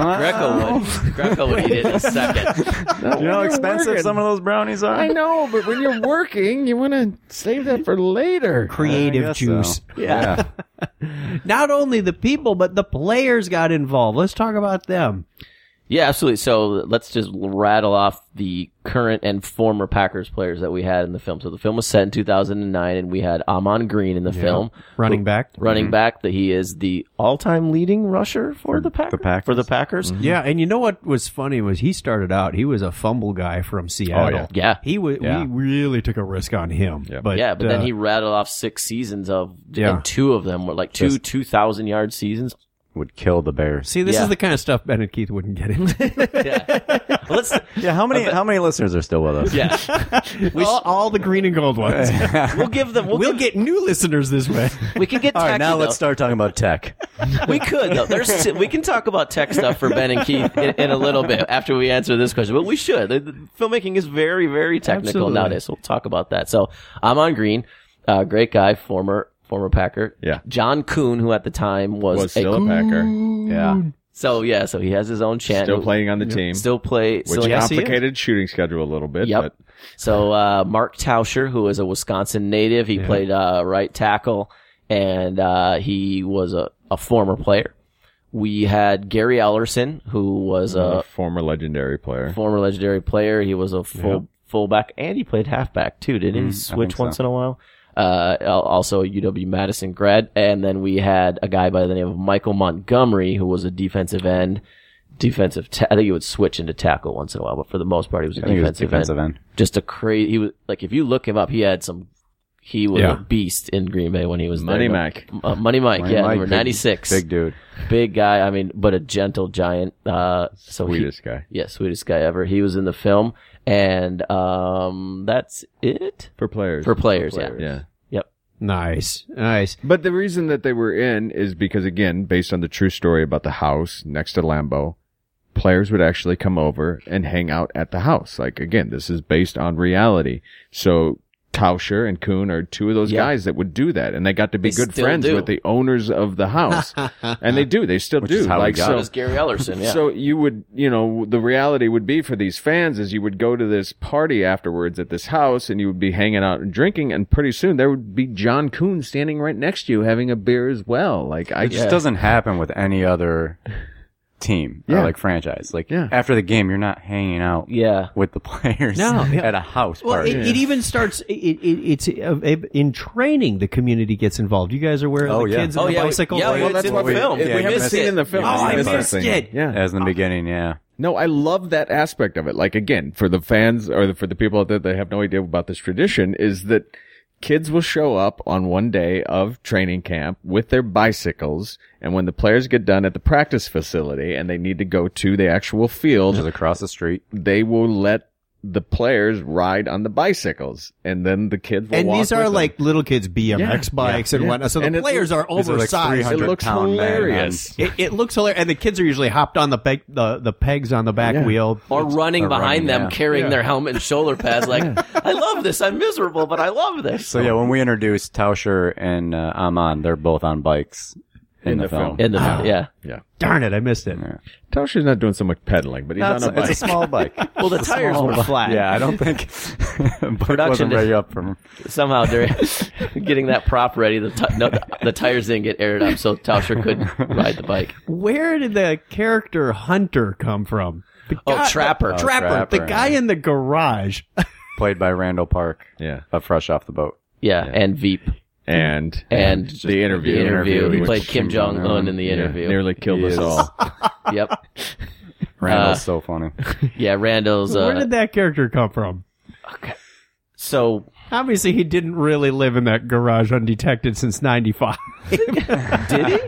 Greco would eat it in a second. You know how expensive some of those brownies are? I know, but when you're working, you want to save that for later. creative I guess juice. so. Yeah. Not only the people, but the players got involved. Let's talk about them. Yeah, absolutely. So let's just rattle off the current and former Packers players that we had in the film. So the film was set in 2009, and we had Amon Green in the film. Running back. Running back, that he is the all-time leading rusher for the Packers. Packers. For the Packers. Yeah, and you know what was funny was he started out, he was a fumble guy from Seattle. Yeah. We really took a risk on him. Yeah. But then he rattled off 6 seasons of, Yeah. and 2 of them were like two 2,000-yard seasons. Would kill the Bears. See, this Yeah. is the kind of stuff Ben and Keith wouldn't get into. Yeah. Let's, Yeah, how many listeners are still with us? yeah. all the green and gold ones. We'll give them, We'll get new listeners this way. we can get All right, tacky, now though. let's start talking about tech. We could, though. We can talk about tech stuff for Ben and Keith in a little bit after we answer this question, but we should. The filmmaking is very, very technical Absolutely. nowadays, so we'll talk about that. So, Amon Green, great guy, former Packer. Yeah. John Kuhn, who at the time was Still a Packer. Yeah. So he has his own chant. Still playing on the team. Still play. Which Still, complicated shooting schedule a little bit. Yep. But So Mark Tauscher, who is a Wisconsin native, he played right tackle, and he was a former player. We had Gary Ellerson, who was a former legendary player. former legendary player. He was a fullback, and he played halfback too. Didn't he switch once in a while? Also a UW-Madison grad. And then we had a guy by the name of Michael Montgomery, who was a defensive end. I think he would switch into tackle once in a while, but for the most part, he was a defensive end. Just a crazy, he was, like, if you look him up, he was a beast in Green Bay when he was Money there. Mike. Money Mike, number big- 96. Big dude. Big guy, I mean, but a gentle giant. Sweetest guy. Yeah, sweetest guy ever. He was in the film, and that's it? For players. Yeah. Yeah. Yep. Nice. But the reason that they were in is because, again, based on the true story about the house next to Lambeau, players would actually come over and hang out at the house. Like, again, this is based on reality. So Tauscher and Kuhn are two of those guys that would do that, and they got to be They good still friends do. with the owners of the house. And they still do. is how we Like, got so, It was Gary Ellerson, yeah. So you would, the reality would be for these fans is you would go to this party afterwards at this house and you would be hanging out and drinking, and pretty soon there would be John Kuhn standing right next to you having a beer as well. Like, It just doesn't happen with any other team or like franchise. Like after the game, you're not hanging out with the players at a house Well, party. it even starts. It's in training. The community gets involved. You guys are aware of the kids and the bicycle. Yeah, well, that's what we filmed. we haven't missed seen it. in the film. Oh, I We missed that thing. it. Yeah. As in the beginning, yeah. No, I love that aspect of it. Like, again, for the fans or for the people out there that have no idea about this tradition, is that kids will show up on one day of training camp with their bicycles, and when the players get done at the practice facility and they need to go to the actual field, Just across the street. they will let the players ride on the bicycles, and then the kids will And walk these are with them. like little kids' BMX bikes and whatnot. So And the it players are these are like oversized. 300 It looks pound man hilarious. It looks hilarious, and the kids are usually hopped on the pegs on the back wheel. Or running behind them, yeah. carrying their helmet and shoulder pads. Like, I love this. I'm miserable, but I love this. So yeah, when we introduced Tauscher and Amon, they're both on bikes in the film. In the yeah. Darn it, I missed it. Tauscher's not doing so much pedaling, but he's on a bike. It's a small bike. Well, the tires were flat. Yeah, I don't think Production wasn't ready up from. Somehow during getting that prop ready, the tires didn't get aired up, so Tauscher couldn't ride the bike. Where did the character Hunter come from? The Trapper. Trapper. The Trapper, guy in the garage. Played by Randall Park. Yeah. Fresh off the boat. Yeah, and Veep. And The interview. He which played Kim Jong-un in the interview. nearly killed us all. Yep. Randall's so funny. Yeah, Randall's... Where did that character come from? So Obviously, he didn't really live in that garage undetected since '95. Did he?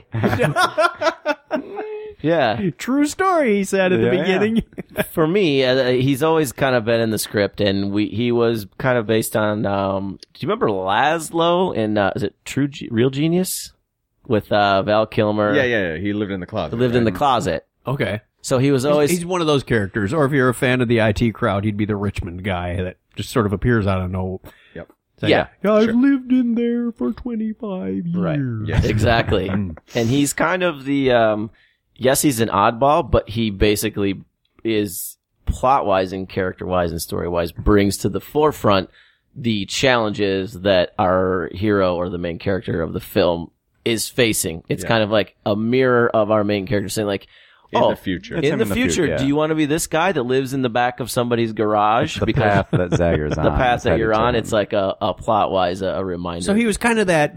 Yeah. True story, he said at the beginning. For me, he's always kind of been in the script, and he was kind of based on. Do you remember Laszlo in is it Real Genius with Val Kilmer? Yeah. He lived in the closet. He lived in the closet. Okay. So he was always He's one of those characters. Or if you're a fan of the IT crowd, he'd be the Richmond guy that just sort of appears out of nowhere. Yep. Say, Yeah. I've lived in there for 25 years. Right. Yes. exactly, and he's kind of the. Yes, he's an oddball, but he basically is plot-wise and character-wise and story-wise brings to the forefront the challenges that our hero or the main character of the film is facing. It's kind of like a mirror of our main character saying like, In the future. It's in him the future, do you want to be this guy that lives in the back of somebody's garage? The path that Zager's on. the path is that you're headed to on, him. it's like a plot-wise, a reminder. So he was kind of that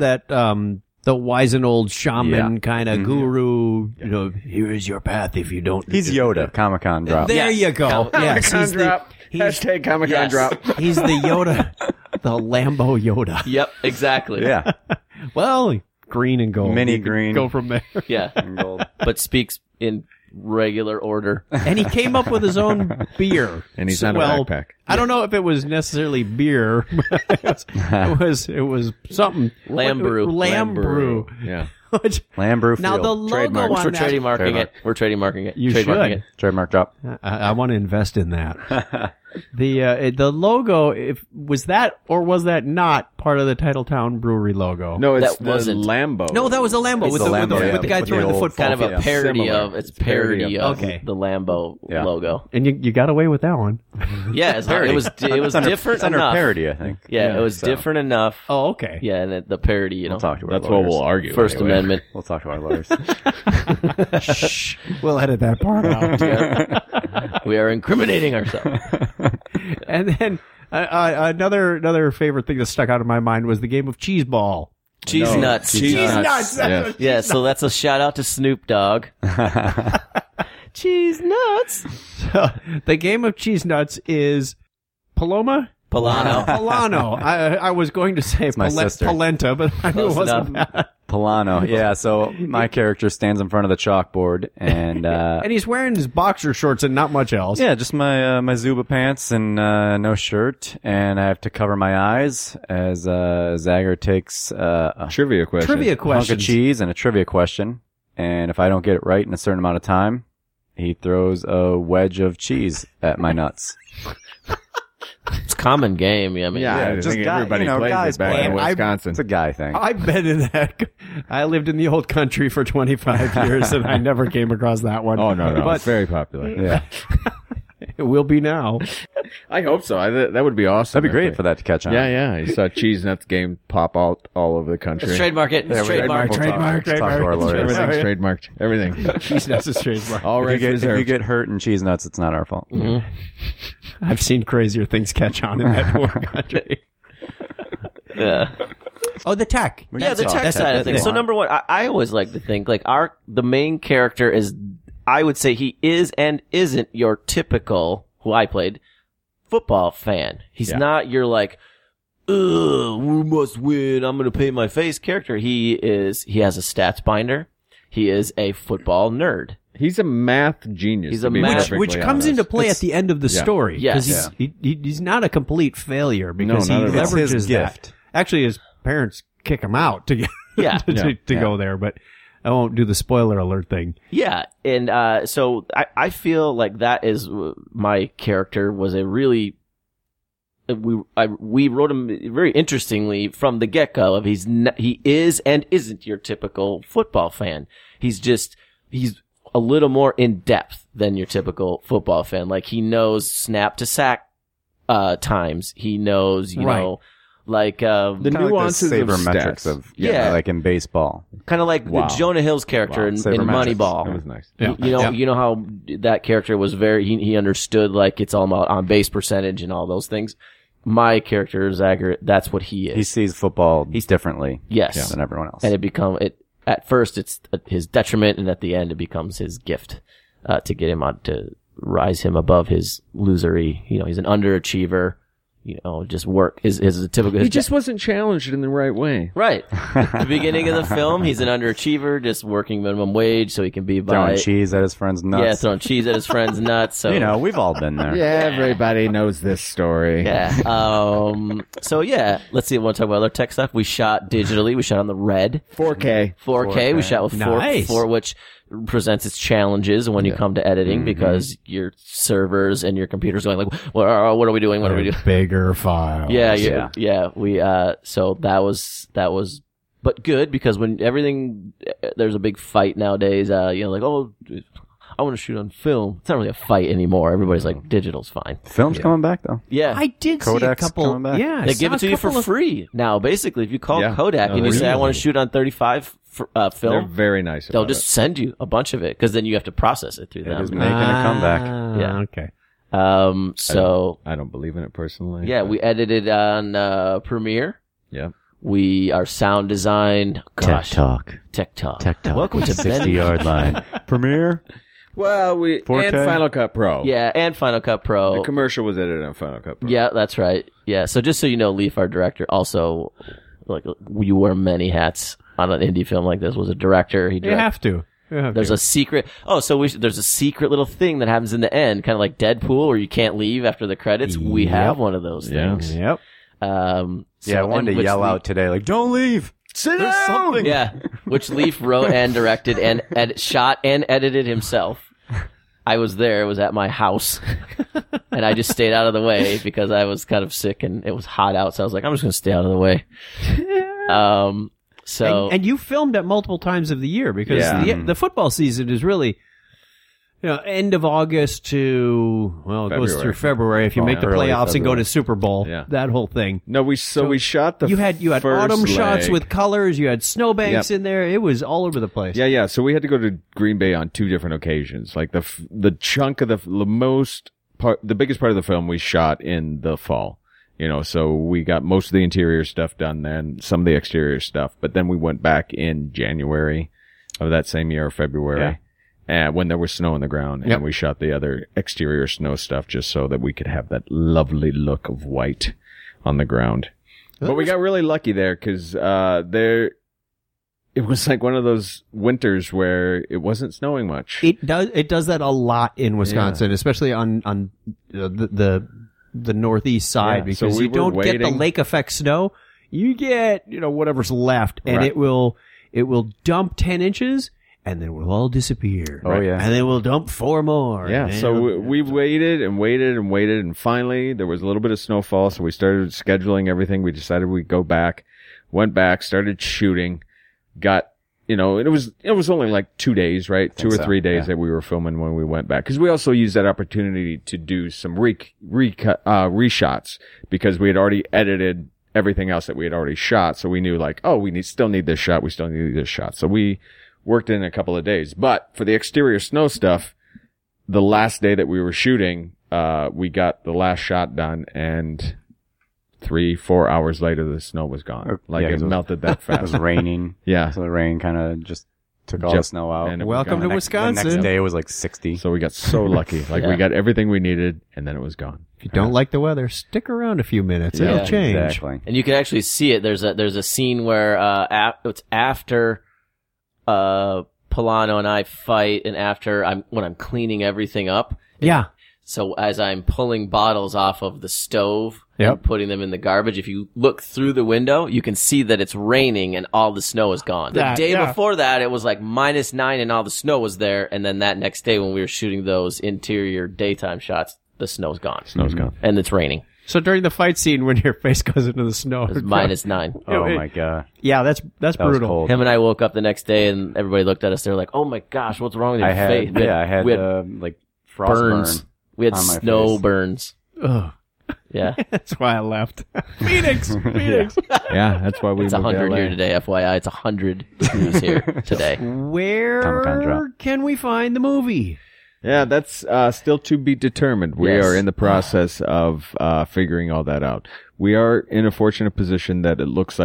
the wise and old shaman kind of guru. You know, here is your path if you don't. He's Yoda. Comic-Con drop. There you go. Yes, Comic-Con he's drop. he's, Hashtag Comic-Con Yes. drop. he's the Yoda, the Lambo Yoda. Yep, exactly. Yeah. Well, green and gold. Mini You could green. Go from there. Yeah, And gold. but speaks in regular order. And he came up with his own beer. And he's not a backpack. I don't know if it was necessarily beer. But it was something. Lamb brew. Lamb brew. Yeah. Which, Lambrou now Field. the logo Trademark. on We're that. trademarking it. We're trademarking it. You Trademarking should. it. Trademark drop. I want to invest in that. The logo, was that or was that not part of the Titletown Brewery logo? No, it's That the wasn't. Lambo. No, that was a Lambo It's with the the, Lambo, with the guy with throwing the old- football. Kind of a Yeah. parody Similar. of it's parody of Okay. the Lambo Yeah. logo. And you got away with that one. Yeah, it was different It's under enough. parody, I think. Yeah, it was so. different enough. Oh, okay. Yeah, and the parody, you know, We'll talk to our That's lawyers. what we'll argue. First anyway. Amendment. We'll talk to our lawyers. Shh. We'll edit that part out. We are incriminating ourselves. And then another favorite thing that stuck out of my mind was the game of cheese ball. Cheese nuts. Cheese nuts. That's Yes. Yeah, so that's a shout out to Snoop Dogg. Cheese nuts. So, the game of cheese nuts is Paloma? Polano. Polano. I was going to say my sister. polenta, but I knew it Close wasn't enough. that. Polano. Yeah, so my character stands in front of the chalkboard and And he's wearing his boxer shorts and not much else. yeah, just my my Zuba pants and no shirt, and I have to cover my eyes as Zager takes a Trivia question. Trivia hunk of questions. cheese and a trivia question, and if I don't get it right in a certain amount of time, he throws a wedge of cheese at my nuts. It's a common game. I mean, Yeah, I just think guy- everybody you know, plays guys it back play in it. Wisconsin. It's a guy thing. I've been in that. I lived in the old country for 25 years, and I never came across that one. Oh, no. But It's very popular. Yeah, it will be now. I hope so. That would be awesome. that'd be great for that to catch on. Yeah. You saw Cheese Nuts game pop out all over the country. let's trademark it. Let's trademark. Trademark. Talk to our lawyers. Everything's trademarked. Everything. Cheese nuts is trademark. All If rights you reserved. get hurt in cheese nuts, it's not our fault. I've seen crazier things catch on in that poor country. Yeah. Oh, the tech. Yeah, the tech side of things. So number one, I always like to think like the main character is, I would say he is and isn't your typical, who I played, football fan. He's not your like, ugh, we must win, I'm gonna paint my face character. He has a stats binder. He is a football nerd. He's a math genius. He's to a be math- perfectly Which comes honest. into play at the end of the story. Yes. Because he's not a complete failure because No, he not at all. leverages It's his that. gift. Actually, his parents kick him out to get Yeah. to go there, but I won't do the spoiler alert thing. Yeah, and so I feel like that is my character was a really we wrote him very interestingly from the get go of he is and isn't your typical football fan. He's a little more in depth than your typical football fan. Like he knows snap to sack times. He knows you Right. know. Like the Kinda nuances like the of sabermetrics stats. of Yeah. like in baseball. kind of like Wow. the Jonah Hill's character in Sabermetrics. Moneyball. That was nice. You know how that character was he understood like it's all about on base percentage and all those things. My character Zager, that's what he is. He sees football differently Yes. than everyone else. And at first it's his detriment, and at the end it becomes his gift to get him on to rise him above his losery. You know, he's an underachiever. just work. His typical. He just wasn't challenged in the right way. Right. At the beginning of the film, he's an underachiever, just working minimum wage so he can be Throwing cheese at his friend's nuts. Yeah, throwing cheese at his friend's nuts. So we've all been there. Yeah, everybody knows this story. Yeah. So yeah, let's see. I want to talk about other tech stuff. We shot digitally. We shot on the Red 4K. We shot with Nice. 4, which presents its challenges when you come to editing because your servers and your computers going like, what are we doing? What are we doing? Bigger files. Yeah. We so that was but good because when everything there's a big fight nowadays. Like, oh, I want to shoot on film. It's not really a fight anymore. Everybody's like, digital's fine. Film's coming back though. Yeah, I did see a Kodak's couple. coming back. Yeah, they give it to you for free now. Basically, if you call Kodak and you say I want to shoot on 35 They're film, very nice. they'll about just send you a bunch of it because then you have to process it through It them. is making a comeback. Yeah. Okay. So I don't believe in it personally. yeah, we edited on Premiere. Yeah. Our sound design. Gosh, Tech Talk. Welcome to 60-yard line. Premiere. Well, 4K? and Final Cut Pro. Yeah, and Final Cut Pro. The commercial was edited on Final Cut Pro. Yeah, that's right. Yeah, so just so you know, Leaf, our director, also, like, you wear many hats on an indie film like this. Was a director. He You directed. have to. There's a secret. Oh, so there's a secret little thing that happens in the end, kind of like Deadpool, where you can't leave after the credits. We have one of those things. Yep. I wanted to yell out today, like, don't leave. Sit There's down! something. Yeah, which Leaf wrote and directed and shot and edited himself. I was there. It was at my house, and I just stayed out of the way because I was kind of sick and it was hot out. So I was like, I'm just going to stay out of the way. So And you filmed it multiple times of the year because the football season is really, end of August to, it goes through February. If you make the playoffs and go to Super Bowl, that whole thing. No, we shot the You had first autumn shots leg. with colors. You had snowbanks in there. It was all over the place. Yeah. So we had to go to Green Bay on 2 different occasions. Like the chunk of the biggest part of the film we shot in the fall. So we got most of the interior stuff done then, some of the exterior stuff, but then we went back in January of that same year, February, and when there was snow on the ground, and we shot the other exterior snow stuff just so that we could have that lovely look of white on the ground. But we got really lucky there because it was like one of those winters where it wasn't snowing much. It does that a lot in Wisconsin, especially on the northeast side, because so we you don't get the waiting. lake effect snow. You get whatever's left, and it will dump 10 inches, and then we'll all disappear. Oh, yeah. And then we'll dump 4 more. Yeah, so we waited and waited and waited, and finally there was a little bit of snowfall, so we started scheduling everything. We decided we'd go back, went back, started shooting, got, it was only like 2 days, right? 2 or 3 days that we were filming when we went back. Cause we also used that opportunity to do some reshots because we had already edited everything else that we had already shot. So we knew like, oh, we still need this shot. We still need this shot. So we worked in a couple of days. But for the exterior snow stuff, the last day that we were shooting, we got the last shot done, and 3-4 hours later, the snow was gone. It melted that fast. It was raining. Yeah. So the rain kind of just took all the snow out. and it was Welcome gone. to Wisconsin. The next day it was like 60. So we got so lucky. We got everything we needed, and then it was gone. If you don't like the weather, stick around a few minutes. Yeah, It'll change. Exactly. and you can actually see it. There's a scene where it's after Polano and I fight, and after when I'm cleaning everything up. Yeah. So as I'm pulling bottles off of the stove and putting them in the garbage, if you look through the window, you can see that it's raining and all the snow is gone. The day before that, it was like -9 and all the snow was there. And then that next day when we were shooting those interior daytime shots, the snow's gone. Snow's gone. And it's raining. So during the fight scene, when your face goes into the snow, It's -9. Oh my God. Yeah, that's That was brutal. cold. Him and I woke up the next day and everybody looked at us. They were like, "Oh my gosh, what's wrong with your face?" I had we had like frost burns. burn. We had on my snow face. burns. Ugh. Yeah. That's why I left. Phoenix. Yeah, that's why we It's moved to 100 LA. here today, FYI. It's 100 degrees here today. Comic-Con Where drop. can we find the movie? Yeah, that's still to be determined. We Yes. are in the process of figuring all that out. We are in a fortunate position that it looks like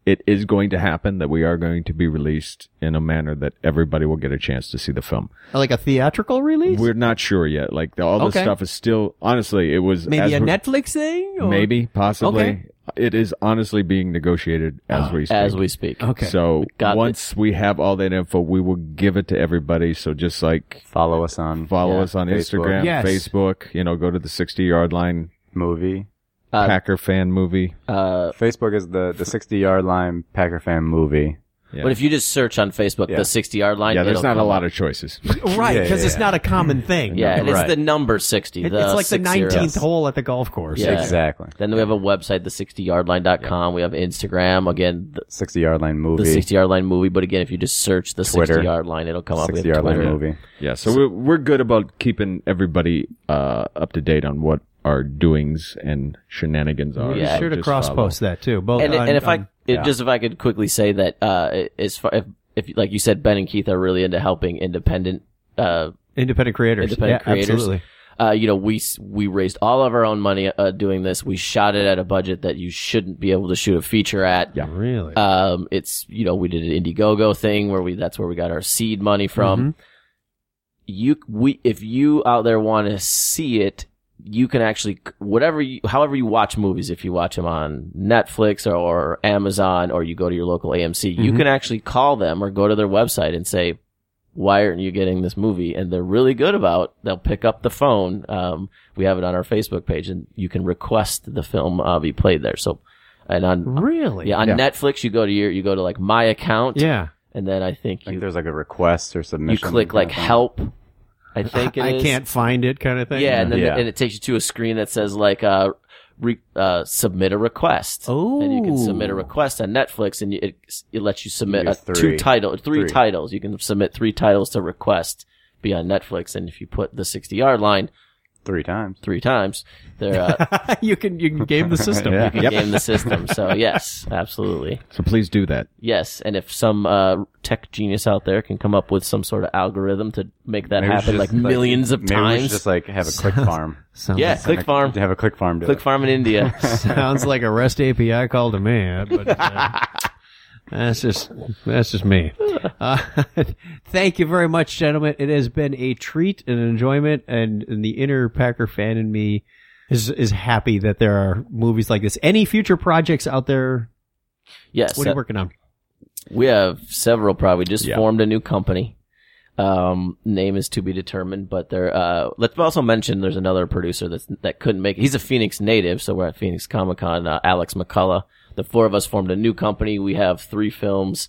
it is going to happen, that we are going to be released in a manner that everybody will get a chance to see the film. Like a theatrical release? We're not sure yet. Like all this Okay. stuff is still, honestly, it was Maybe a we're- Netflix thing? Or? maybe, possibly. Okay. It is honestly being negotiated as we speak. As we speak. Okay. So Got once we have all that info, we will give it to everybody. So just like Follow us on us on Facebook. Instagram, Yes. Facebook, go to the 60-yard line movie. Packer fan movie. Facebook is the 60-yard line Packer fan movie. Yeah. But if you just search on Facebook Yeah. the 60-yard line, Yeah, there's it'll not a come lot up. of choices. Right, Yeah, because yeah, it's yeah. not a common thing. Yeah, and it's Right. the number 60. It's like the 60. 19th hole at the golf course. Yeah. Exactly. Then we have a website, the60yardline.com. We have Instagram. Again, the 60-yard line movie. 60-yard line movie. But again, if you just search the Twitter. 60-yard line, it'll come up. We have 60-yard line Twitter. movie. Yeah, so we're good about keeping everybody up to date on what our doings and shenanigans are. Be Yeah, sure to Just cross follow. post that too. Both And, on- and if on- if I could quickly say that, as far, if like you said, Ben and Keith are really into helping independent independent creators. independent Yeah, creators. Absolutely. We raised all of our own money doing this. We shot it at a budget that you shouldn't be able to shoot a feature at. Yeah. Really? It's we did an Indiegogo thing where that's where we got our seed money from. If you out there want to see it, you can actually however you watch movies. If you watch them on Netflix or Amazon, or you go to your local AMC, you can actually call them or go to their website and say, why aren't you getting this movie? And they're really good about, they'll pick up the phone. We have it on our Facebook page, and you can request the film be played there. So, and on Really? on Netflix, you go to like my account, Yeah. and then I think I think you there's like a request or submission. click like help. I think I it is. can't find it kind of thing. Yeah, and then Yeah. and it takes you to a screen that says like submit a request. Oh. And you can submit a request on Netflix, and it lets you submit get three three. titles. You can submit 3 titles to request be on Netflix, and if you put the 60-yard line 3 times. 3 times, they're you can game the system. Yeah. you can game the system. So yes, absolutely. So please do that. Yes, and if some tech genius out there can come up with some sort of algorithm to make that Maybe we happen should like just, millions of maybe we should times. just like have a click farm. Sounds, Yeah, Click Farm. To have a click farm do Click it. Farm in India. sounds like a REST API call to me, but that's just me. Thank you very much, gentlemen. It has been a treat and an enjoyment, and the inner Packer fan in me is happy that there are movies like this. Any future projects out there? Yes, What are you working on? we have several. Probably just Yeah. formed a new company. Name is to be determined, but let's also mention there's another producer that couldn't make it. He's a Phoenix native, so we're at Phoenix Comic Con. Alex McCullough. The 4 of us formed a new company. We have 3 films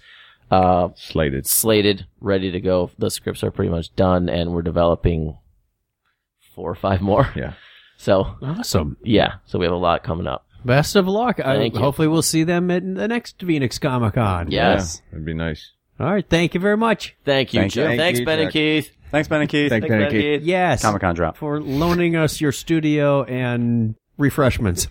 slated, ready to go. The scripts are pretty much done, and we're developing 4 or 5 more. Yeah. So Awesome. yeah, so we have a lot coming up. Best of luck. Thank you. Hopefully we'll see them at the next Phoenix Comic Con. Yes. Yeah, that'd be nice. All right. Thank you very much. Thank you, Thank you. Jim. Thank Thanks, you, Ben and Jack. Keith. Thanks, Ben and Keith. Thanks, Ben and Keith. Yes. Comic-Con drop. For loaning us your studio and refreshments.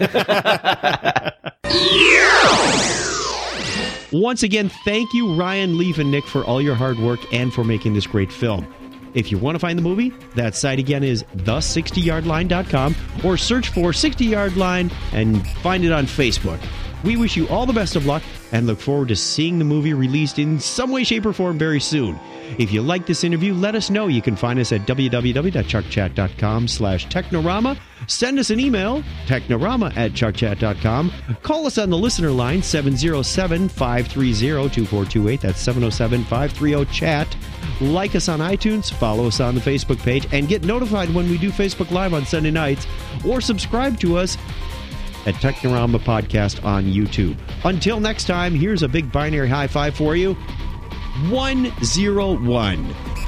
Once again, thank you, Ryan, Leaf, and Nick, for all your hard work and for making this great film. If you want to find the movie, that site again is the60yardline.com, or search for 60-Yard Line and find it on Facebook. We wish you all the best of luck and look forward to seeing the movie released in some way, shape, or form very soon. If you like this interview, let us know. You can find us at www.chuckchat.com/technorama. Send us an email, technorama@chuckchat.com. Call us on the listener line, 707-530-2428. That's 707-530-CHAT. Like us on iTunes, follow us on the Facebook page, and get notified when we do Facebook Live on Sunday nights, or subscribe to us at Technorama Podcast on YouTube. Until next time, here's a big binary high five for you. 101.